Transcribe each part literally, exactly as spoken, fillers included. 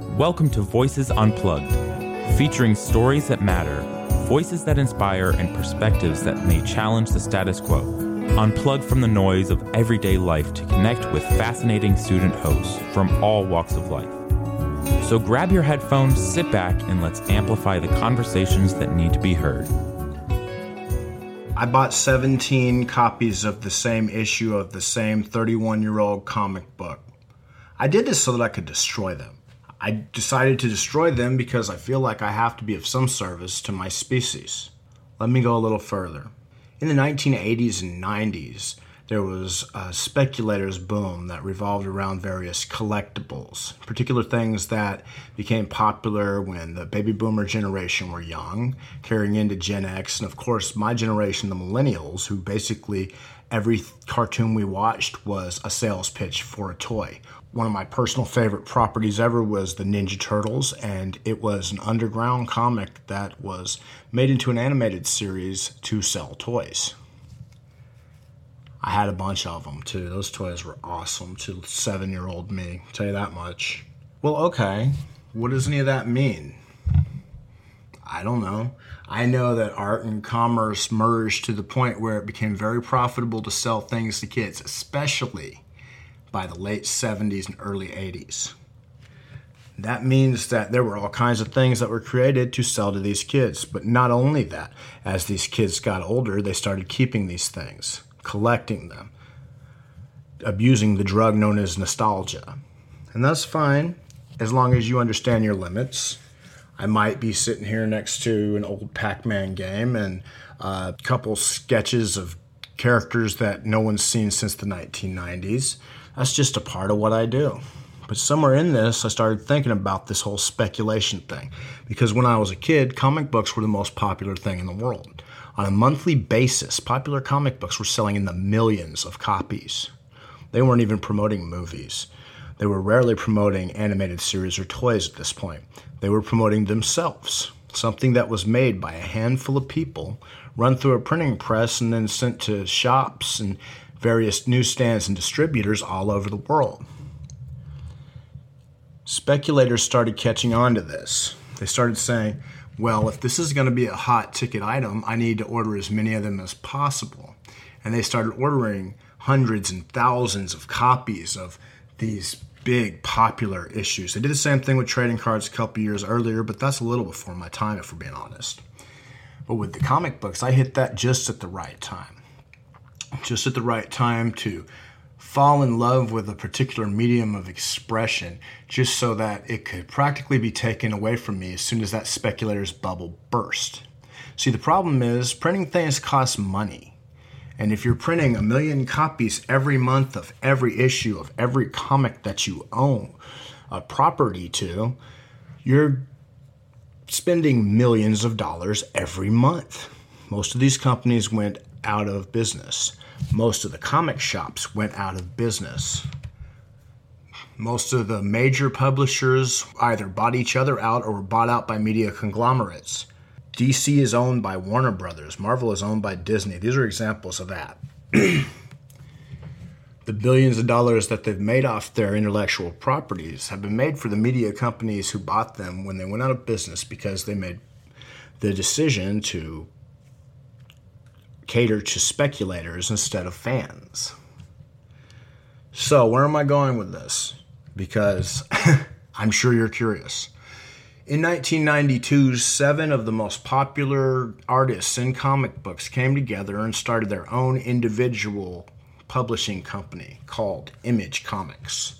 Welcome to Voices Unplugged, featuring stories that matter, voices that inspire, and perspectives that may challenge the status quo. Unplugged from the noise of everyday life to connect with fascinating student hosts from all walks of life. So grab your headphones, sit back, and let's amplify the conversations that need to be heard. I bought seventeen copies of the same issue of the same thirty-one-year-old comic book. I did this so that I could destroy them. I decided to destroy them because I feel like I have to be of some service to my species. Let me go a little further. In the nineteen eighties and nineties, there was a speculators boom that revolved around various collectibles, particular things that became popular when the baby boomer generation were young, carrying into Gen X, and of course my generation, the millennials, who basically every cartoon we watched was a sales pitch for a toy. One of my personal favorite properties ever was the Ninja Turtles, and it was an underground comic that was made into an animated series to sell toys. I had a bunch of them too. Those toys were awesome to seven-year-old me, I'll tell you that much. Well, okay, what does any of that mean? I don't know. I know that art and commerce merged to the point where it became very profitable to sell things to kids, especially by the late seventies and early eighties. That means that there were all kinds of things that were created to sell to these kids. But not only that, as these kids got older, they started keeping these things, collecting them, abusing the drug known as nostalgia. And that's fine, as long as you understand your limits. I might be sitting here next to an old Pac-Man game and a couple sketches of characters that no one's seen since the nineteen nineties. That's just a part of what I do. But somewhere in this, I started thinking about this whole speculation thing. Because when I was a kid, comic books were the most popular thing in the world. On a monthly basis, popular comic books were selling in the millions of copies. They weren't even promoting movies. They were rarely promoting animated series or toys at this point. They were promoting themselves, something that was made by a handful of people, run through a printing press, and then sent to shops and various newsstands and distributors all over the world. Speculators started catching on to this. They started saying, well, if this is going to be a hot ticket item, I need to order as many of them as possible. And they started ordering hundreds and thousands of copies of these big popular issues. They did the same thing with trading cards a couple years earlier, but that's a little before my time, if we're being honest. But with the comic books, I hit that just at the right time. Just at the right time to fall in love with a particular medium of expression, just so that it could practically be taken away from me as soon as that speculator's bubble burst. See, the problem is printing things costs money. And if you're printing a million copies every month of every issue of every comic that you own a property to, you're spending millions of dollars every month. Most of these companies went out of business. Most of the comic shops went out of business. Most of the major publishers either bought each other out or were bought out by media conglomerates. D C is owned by Warner Brothers. Marvel is owned by Disney. These are examples of that. The billions of dollars that they've made off their intellectual properties have been made for the media companies who bought them when they went out of business because they made the decision to cater to speculators instead of fans. So where am I going with this? Because I'm sure you're curious. In nineteen ninety-two, seven of the most popular artists in comic books came together and started their own individual publishing company called Image Comics.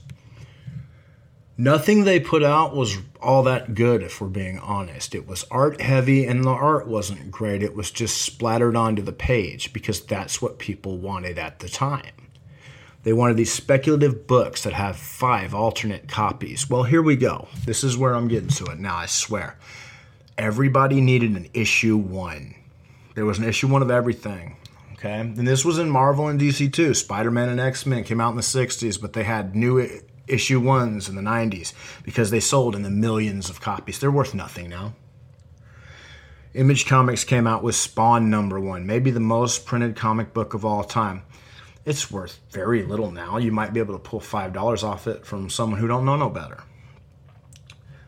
Nothing they put out was all that good, if we're being honest. It was art heavy, and the art wasn't great. It was just splattered onto the page because that's what people wanted at the time. They wanted these speculative books that have five alternate copies. Well, here we go. This is where I'm getting to it now, I swear. Everybody needed an issue one. There was an issue one of everything. Okay? And this was in Marvel and D C too. Spider-Man and X-Men came out in the sixties, but they had new issue ones in the nineties because they sold in the millions of copies. They're worth nothing now. Image Comics came out with Spawn number one, maybe the most printed comic book of all time. It's worth very little now. You might be able to pull five dollars off it from someone who don't know no better.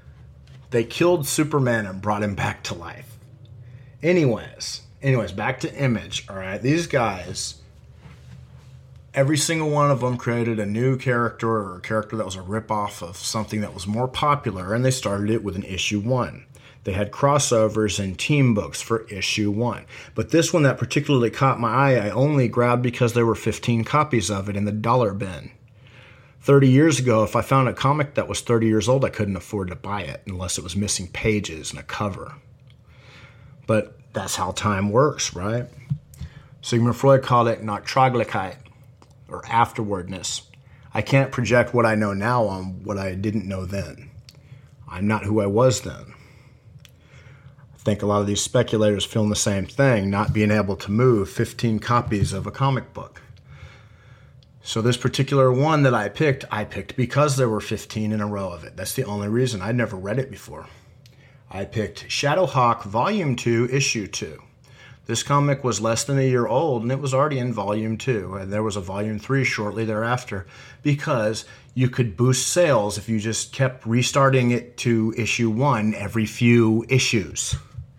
They killed Superman and brought him back to life. Anyways, anyways, back to Image, all right? These guys, every single one of them created a new character or a character that was a ripoff of something that was more popular, and they started it with an issue one. They had crossovers and team books for issue one. But this one that particularly caught my eye, I only grabbed because there were fifteen copies of it in the dollar bin. thirty years ago, if I found a comic that was thirty years old, I couldn't afford to buy it unless it was missing pages and a cover. But that's how time works, right? Sigmund Freud called it Nachtraglichkeit, or afterwardness. I can't project what I know now on what I didn't know then. I'm not who I was then. I think a lot of these speculators feeling the same thing, not being able to move fifteen copies of a comic book. So this particular one that I picked, I picked because there were fifteen in a row of it. That's the only reason. I'd never read it before. I picked Shadowhawk Volume two, Issue two. This comic was less than a year old, and it was already in Volume two, and there was a Volume three shortly thereafter, because you could boost sales if you just kept restarting it to Issue one every few issues.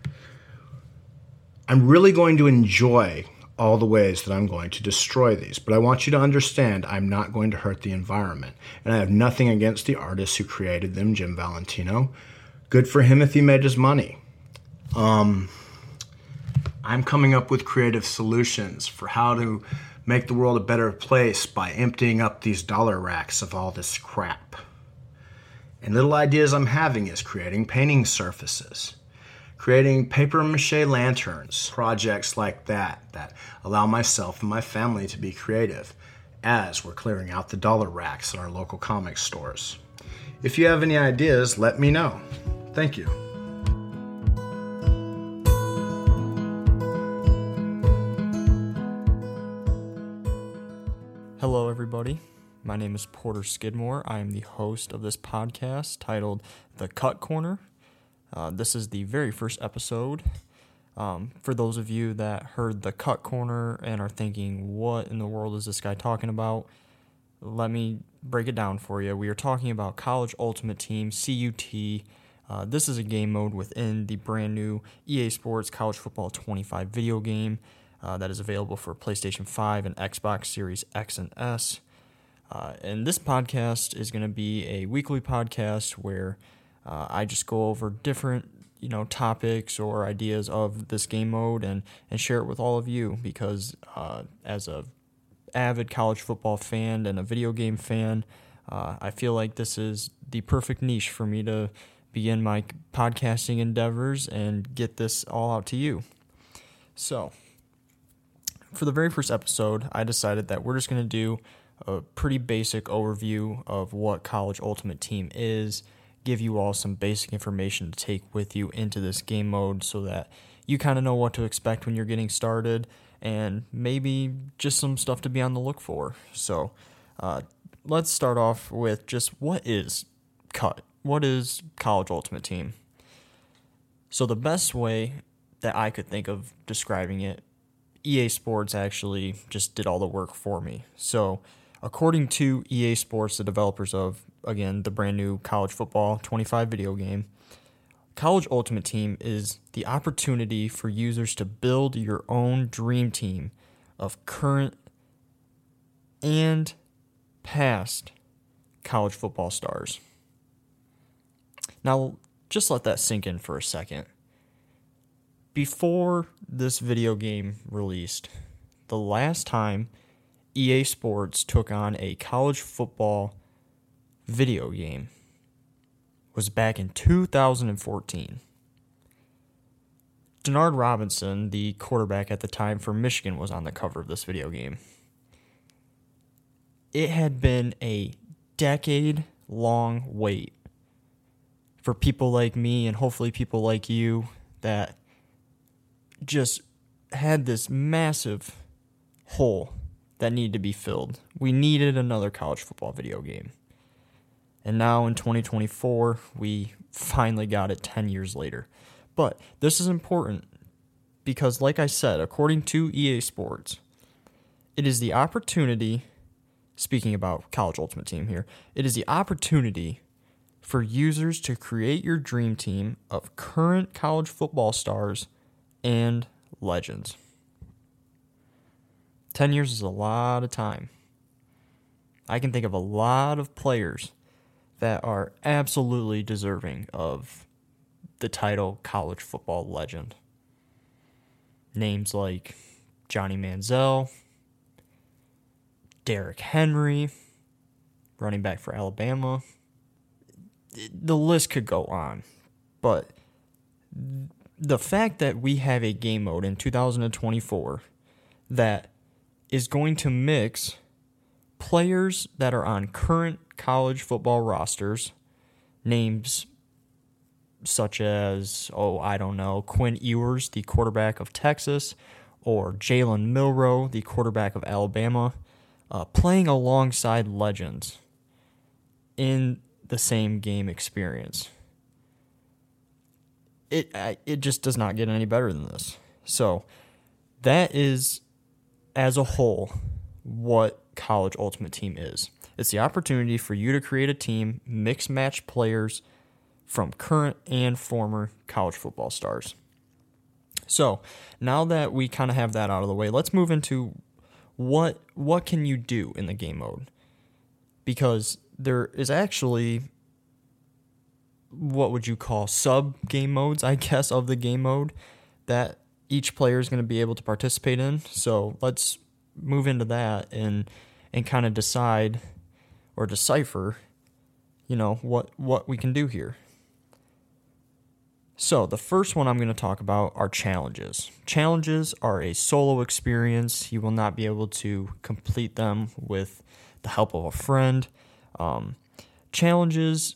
I'm really going to enjoy all the ways that I'm going to destroy these, but I want you to understand I'm not going to hurt the environment, and I have nothing against the artist who created them, Jim Valentino. Good for him if he made his money. Um, I'm coming up with creative solutions for how to make the world a better place by emptying up these dollar racks of all this crap. And little ideas I'm having is creating painting surfaces, creating papier-mâché lanterns, projects like that that allow myself and my family to be creative as we're clearing out the dollar racks at our local comic stores. If you have any ideas, let me know. Thank you. Hello, everybody. My name is Porter Skidmore. I am the host of this podcast titled The Cut Corner. Uh, this is the very first episode. Um, for those of you that heard The Cut Corner and are thinking, what in the world is this guy talking about? Let me break it down for you. We are talking about College Ultimate Team, C U T. Uh, this is a game mode within the brand new E A Sports College Football twenty-five video game uh, that is available for PlayStation five and Xbox Series X and S. Uh, and this podcast is going to be a weekly podcast where Uh, I just go over different, you know, topics or ideas of this game mode and, and share it with all of you because uh, as a avid college football fan and a video game fan, uh, I feel like this is the perfect niche for me to begin my podcasting endeavors and get this all out to you. So, for the very first episode, I decided that we're just going to do a pretty basic overview of what College Ultimate Team is, give you all some basic information to take with you into this game mode so that you kind of know what to expect when you're getting started and maybe just some stuff to be on the look for. So uh, let's start off with just what is Cut? What is College Ultimate Team? So the best way that I could think of describing it, E A Sports actually just did all the work for me. So according to E A Sports, the developers of, again, the brand new College Football twenty-five video game, College Ultimate Team is the opportunity for users to build your own dream team of current and past college football stars. Now, just let that sink in for a second. Before this video game released, the last time E A Sports took on a college football video game was back in two thousand fourteen. Denard Robinson, the quarterback at the time for Michigan, was on the cover of this video game. It had been a decade-long wait for people like me and hopefully people like you that just had this massive hole that needed to be filled. We needed another college football video game. And now in twenty twenty-four, we finally got it ten years later. But this is important because, like I said, according to E A Sports, it is the opportunity, speaking about College Ultimate Team here, it is the opportunity for users to create your dream team of current college football stars and legends. Ten years is a lot of time. I can think of a lot of players that are absolutely deserving of the title college football legend. Names like Johnny Manziel, Derrick Henry, running back for Alabama. The list could go on, but the fact that we have a game mode in two thousand twenty-four that is going to mix players that are on current college football rosters, names such as, oh, I don't know, Quinn Ewers, the quarterback of Texas, or Jalen Milroe, the quarterback of Alabama, uh, playing alongside legends in the same game experience. It it just does not get any better than this. So that is, as a whole, what College Ultimate Team is. It's the opportunity for you to create a team, mix match players from current and former college football stars. So now that we kind of have that out of the way, let's move into what what can you do in the game mode? Because there is actually, what would you call, sub-game modes, I guess, of the game mode that each player is going to be able to participate in. So let's move into that and and kind of decide or decipher, you know, what, what we can do here. So the first one I'm going to talk about are challenges. Challenges are a solo experience. You will not be able to complete them with the help of a friend. Um, challenges,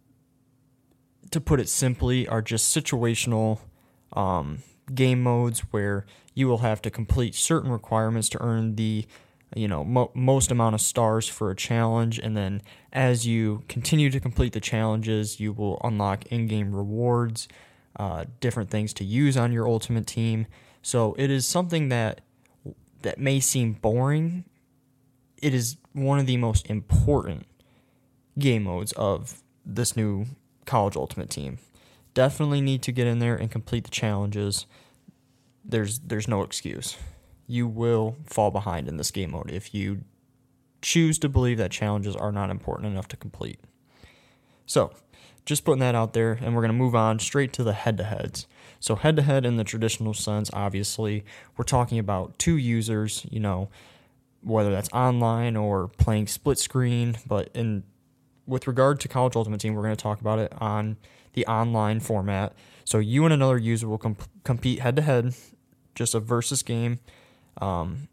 to put it simply, are just situational um, game modes where you will have to complete certain requirements to earn the, you know, mo- most amount of stars for a challenge, and then as you continue to complete the challenges, you will unlock in-game rewards, uh, different things to use on your ultimate team. So it is something that that may seem boring. It is one of the most important game modes of this new College Ultimate Team. Definitely need to get in there and complete the challenges. There's there's no excuse. You will fall behind in this game mode if you choose to believe that challenges are not important enough to complete. So, just putting that out there, and we're going to move on straight to the head-to-heads. So head-to-head in the traditional sense, obviously, we're talking about two users, you know, whether that's online or playing split screen, but in with regard to College Ultimate Team, we're going to talk about it on the online format. So you and another user will comp- compete head-to-head, just a versus game. Um,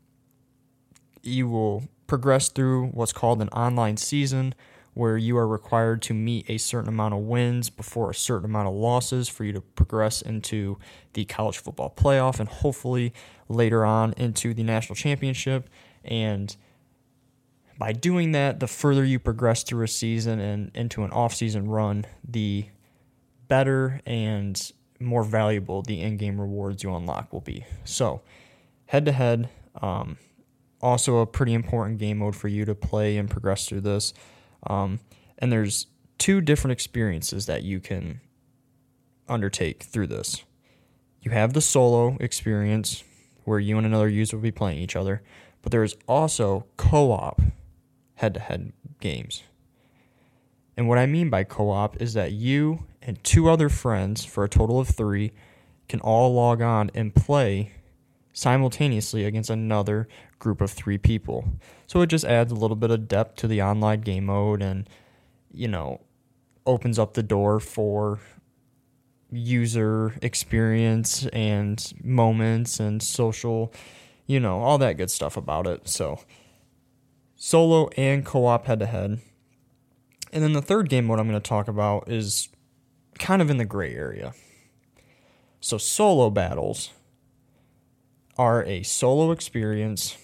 you will progress through what's called an online season, where you are required to meet a certain amount of wins before a certain amount of losses for you to progress into the college football playoff and hopefully later on into the national championship. And by doing that, the further you progress through a season and into an off-season run, the better and more valuable the in-game rewards you unlock will be. So, head-to-head, um, also a pretty important game mode for you to play and progress through this. Um, and there's two different experiences that you can undertake through this. You have the solo experience, where you and another user will be playing each other, but there's also co-op head-to-head games. And what I mean by co-op is that you and two other friends, for a total of three, can all log on and play simultaneously against another group of three people. So it just adds a little bit of depth to the online game mode and, you know, opens up the door for user experience and moments and social, you know, all that good stuff about it. So solo and co-op head-to-head. And then the third game mode I'm going to talk about is kind of in the gray area. So solo battles are a solo experience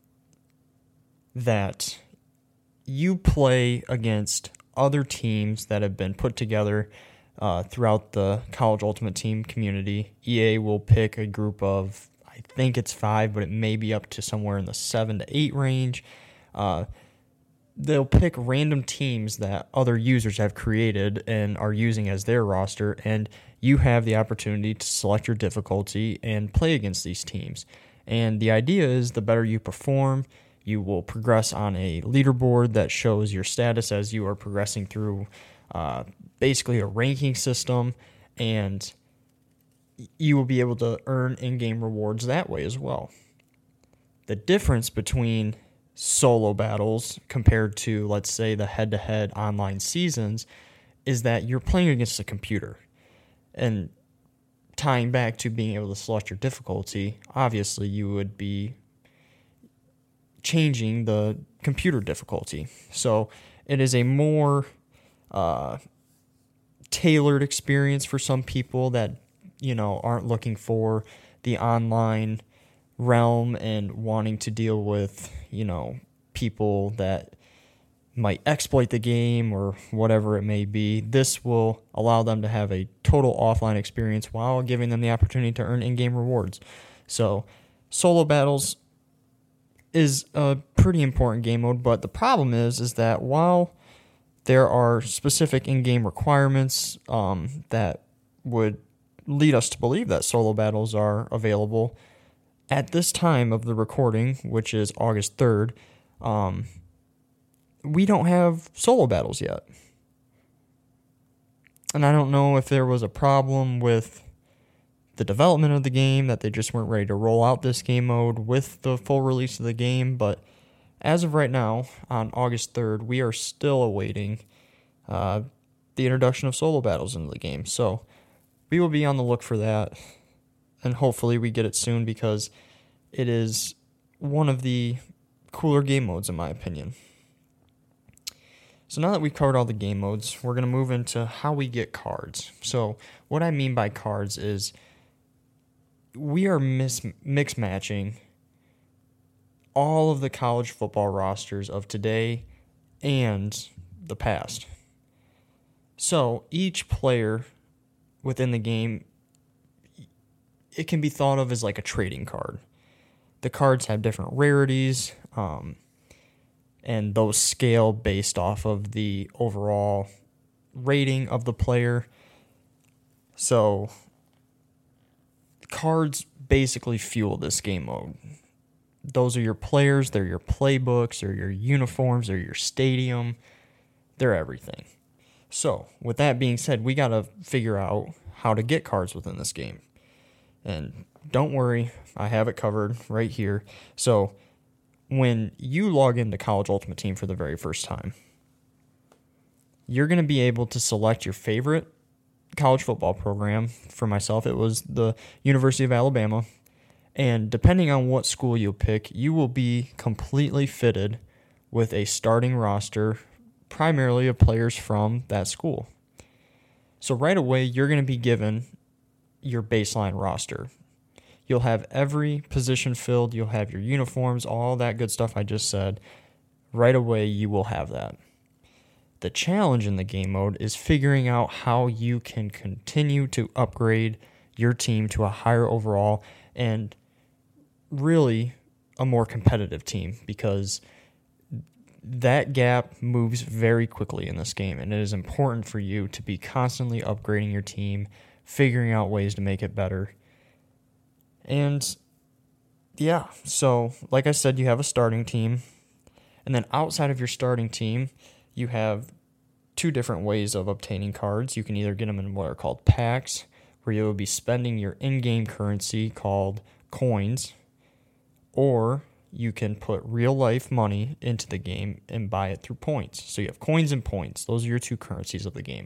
that you play against other teams that have been put together uh, throughout the College Ultimate Team community. E A will pick a group of, I think it's five, but it may be up to somewhere in the seven to eight range. Uh, they'll pick random teams that other users have created and are using as their roster, and you have the opportunity to select your difficulty and play against these teams. And the idea is the better you perform, you will progress on a leaderboard that shows your status as you are progressing through uh, basically a ranking system, and you will be able to earn in-game rewards that way as well. The difference between solo battles compared to, let's say, the head-to-head online seasons is that you're playing against a computer. And tying back to being able to select your difficulty, obviously you would be changing the computer difficulty. So it is a more uh, tailored experience for some people that, you know, aren't looking for the online realm and wanting to deal with, you know, people that might exploit the game or whatever it may be. This will allow them to have a total offline experience while giving them the opportunity to earn in-game rewards. So solo battles is a pretty important game mode, but the problem is is that while there are specific in-game requirements um, that would lead us to believe that solo battles are available, at this time of the recording, which is August third, um, we don't have solo battles yet. And I don't know if there was a problem with the development of the game, that they just weren't ready to roll out this game mode with the full release of the game, but as of right now, on August third, we are still awaiting uh, the introduction of solo battles into the game. So we will be on the look for that, and hopefully we get it soon, because it is one of the cooler game modes in my opinion. So now that we've covered all the game modes, we're going to move into how we get cards. So what I mean by cards is we are mis- mix matching all of the college football rosters of today and the past. So each player within the game, it can be thought of as like a trading card. The cards have different rarities, um, and those scale based off of the overall rating of the player. So cards basically fuel this game mode. Those are your players, they're your playbooks, they're your uniforms, they're your stadium, they're everything. So with that being said, we got to figure out how to get cards within this game. And don't worry, I have it covered right here. So when you log into College Ultimate Team for the very first time, you're going to be able to select your favorite college football program. For myself, it was the University of Alabama. And depending on what school you pick, you will be completely fitted with a starting roster, primarily of players from that school. So right away, you're going to be given your baseline roster. You'll have every position filled, you'll have your uniforms, all that good stuff I just said. Right away, you will have that. The challenge in the game mode is figuring out how you can continue to upgrade your team to a higher overall and really a more competitive team, because that gap moves very quickly in this game, and it is important for you to be constantly upgrading your team, figuring out ways to make it better. And yeah, so like I said, you have a starting team, and then outside of your starting team, you have two different ways of obtaining cards. You can either get them in what are called packs, where you will be spending your in-game currency called coins, or you can put real-life money into the game and buy it through points. So you have coins and points. Those are your two currencies of the game.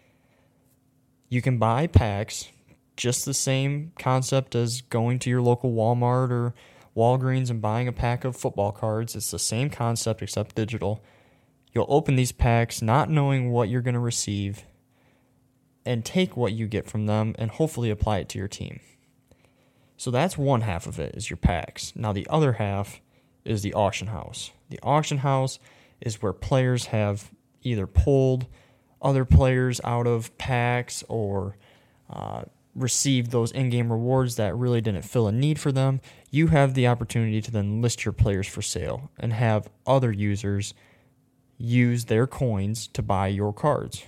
You can buy packs, just the same concept as going to your local Walmart or Walgreens and buying a pack of football cards. It's the same concept except digital. You'll open these packs not knowing what you're going to receive and take what you get from them and hopefully apply it to your team. So that's one half of it, is your packs. Now the other half is the auction house. The auction house is where players have either pulled other players out of packs or uh, received those in-game rewards that really didn't fill a need for them. You have the opportunity to then list your players for sale and have other users use their coins to buy your cards.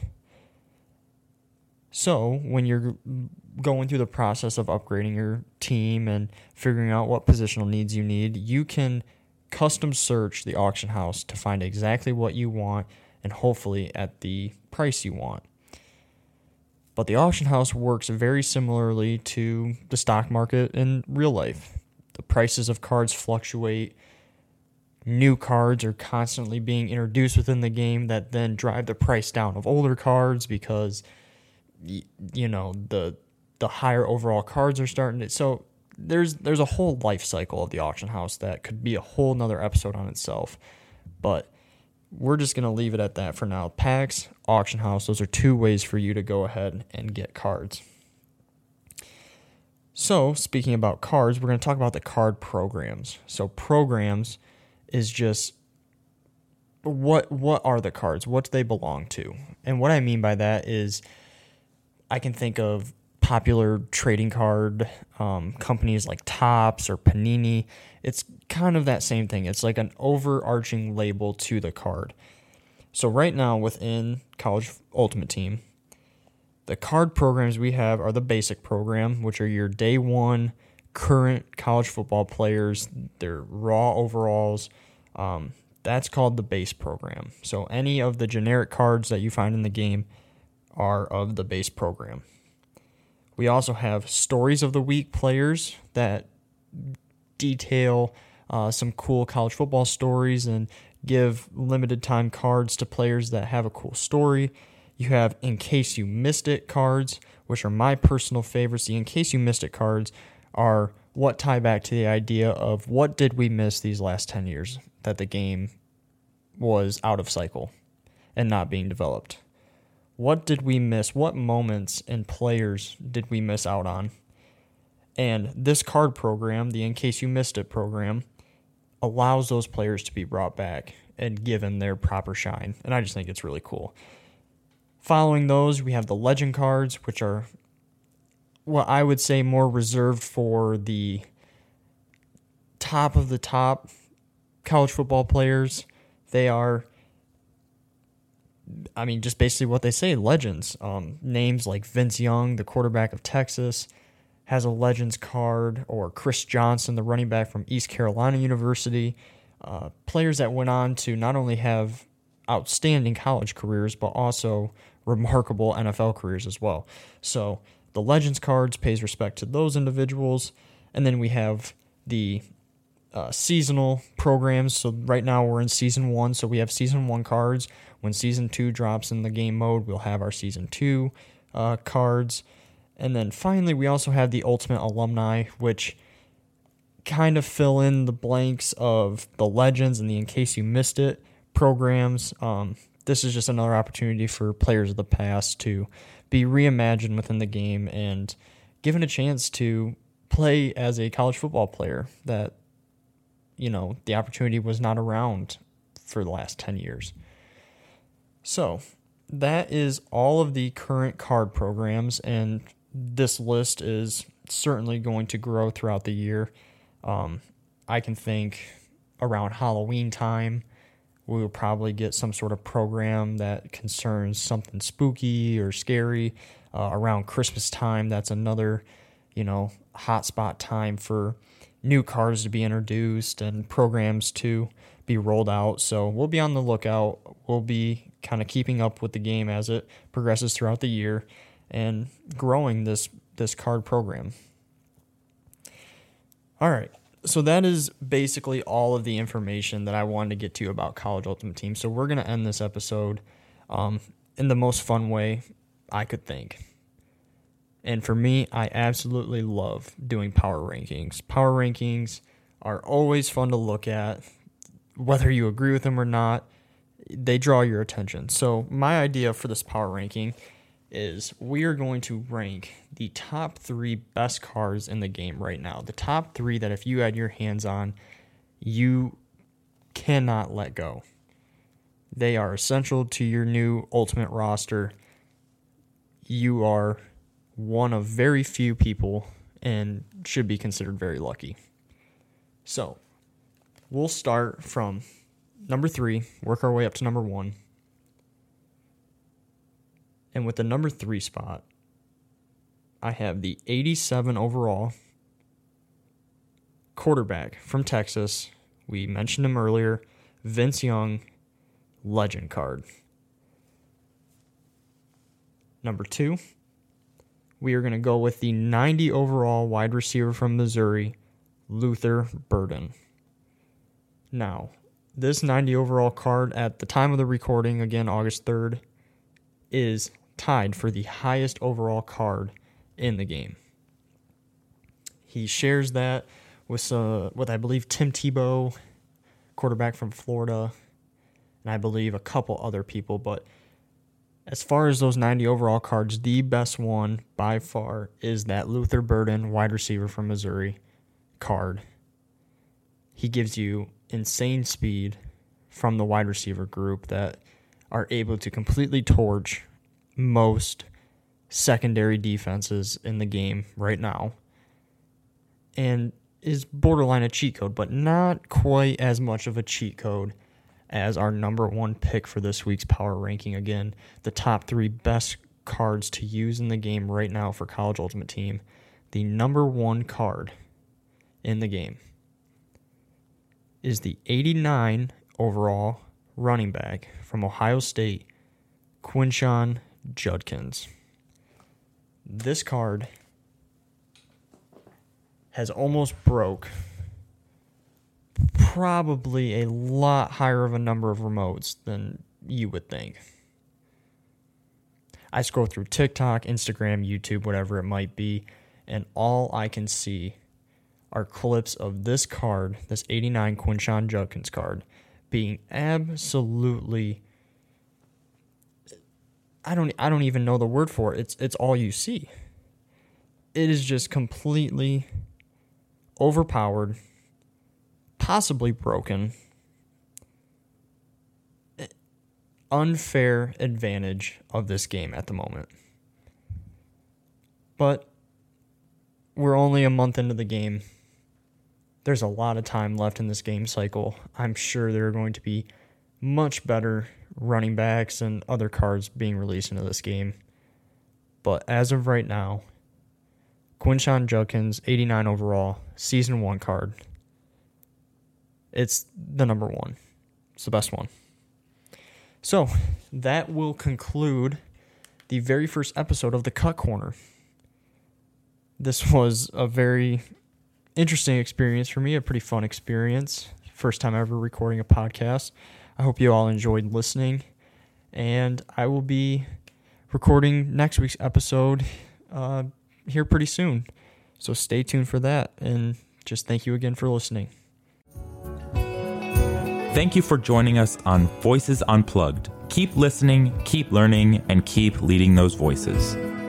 So when you're going through the process of upgrading your team and figuring out what positional needs you need, you can custom search the auction house to find exactly what you want and hopefully at the price you want. But the auction house works very similarly to the stock market in real life. The prices of cards fluctuate. New cards are constantly being introduced within the game that then drive the price down of older cards because, you know, the the higher overall cards are starting to... So there's there's a whole life cycle of the auction house that could be a whole nother episode on itself. But we're just going to leave it at that for now. Packs, auction house, those are two ways for you to go ahead and get cards. So, speaking about cards, we're going to talk about the card programs. So, programs is just what what are the cards? What do they belong to? And what I mean by that is I can think of popular trading card um, companies like Topps or Panini. It's kind of that same thing. It's like an overarching label to the card. So right now within College Ultimate Team, the card programs we have are the basic program, which are your day one current college football players, their raw overalls. Um, that's called the base program. So any of the generic cards that you find in the game are of the base program. We also have stories of the week players that detail uh, some cool college football stories and give limited time cards to players that have a cool story. You have In Case You Missed It cards, which are my personal favorites. The In Case You Missed It cards are what tie back to the idea of what did we miss these last ten years that the game was out of cycle and not being developed. What did we miss? What moments and players did we miss out on? And this card program, the In Case You Missed It program, allows those players to be brought back and given their proper shine. And I just think it's really cool. Following those, we have the legend cards, which are what I would say more reserved for the top of the top college football players. They are, I mean, just basically what they say, legends. Um, names like Vince Young, the quarterback of Texas, has a Legends card, or Chris Johnson, the running back from East Carolina University. Uh, players that went on to not only have outstanding college careers, but also remarkable N F L careers as well. So the Legends cards pays respect to those individuals. And then we have the uh, seasonal programs. So right now we're in season one, so we have season one cards. When season two drops in the game mode, we'll have our season two uh, cards. And then finally, we also have the Ultimate Alumni, which kind of fill in the blanks of the Legends and the In Case You Missed It programs. Um, this is just another opportunity for players of the past to be reimagined within the game and given a chance to play as a college football player that, you know, the opportunity was not around for the last ten years. So that is all of the current card programs, and this list is certainly going to grow throughout the year. Um, I can think around Halloween time, we will probably get some sort of program that concerns something spooky or scary. Uh, around Christmas time, that's another, you know, hotspot time for new cards to be introduced and programs to be rolled out. So we'll be on the lookout. We'll be kind of keeping up with the game as it progresses throughout the year and growing this this card program. All right, so that is basically all of the information that I wanted to get to about College Ultimate Team. So we're going to end this episode um, in the most fun way I could think. And for me, I absolutely love doing power rankings. Power rankings are always fun to look at, whether you agree with them or not. They draw your attention. So my idea for this power ranking is we are going to rank the top three best cards in the game right now. The top three that if you had your hands on, you cannot let go. They are essential to your new Ultimate roster. You are one of very few people and should be considered very lucky. So we'll start from number three, work our way up to number one. And with the number three spot, I have the eighty-seven overall quarterback from Texas. We mentioned him earlier, Vince Young, legend card. Number two, we are going to go with the ninety overall wide receiver from Missouri, Luther Burden. Now, this ninety overall card at the time of the recording, again, August third, is tied for the highest overall card in the game. He shares that with, uh, with I believe, Tim Tebow, quarterback from Florida, and I believe a couple other people. But as far as those ninety overall cards, the best one by far is that Luther Burden, wide receiver from Missouri, card. He gives you insane speed from the wide receiver group that are able to completely torch most secondary defenses in the game right now, and is borderline a cheat code, but not quite as much of a cheat code as our number one pick for this week's power ranking. Again, the top three best cards to use in the game right now for College Ultimate Team. The number one card in the game is the eighty-nine overall running back from Ohio State, Quinshon Judkins. This card has almost broke probably a lot higher of a number of remotes than you would think. I scroll through TikTok, Instagram, YouTube, whatever it might be, and all I can see are clips of this card, this eighty-nine Quinshon Judkins card, being absolutely, I don't I don't even know the word for it. It's it's all you see. It is just completely overpowered, possibly broken, unfair advantage of this game at the moment. But we're only a month into the game. There's a lot of time left in this game cycle. I'm sure there are going to be much better running backs and other cards being released into this game. But as of right now, Quinshon Judkins, eighty-nine overall, season one card. It's the number one. It's the best one. So that will conclude the very first episode of the Cut Corner. This was a very interesting experience for me, a pretty fun experience. First time ever recording a podcast. I hope you all enjoyed listening. And I will be recording next week's episode uh, here pretty soon. So stay tuned for that. And just thank you again for listening. Thank you for joining us on Voices Unplugged. Keep listening, keep learning, and keep leading those voices.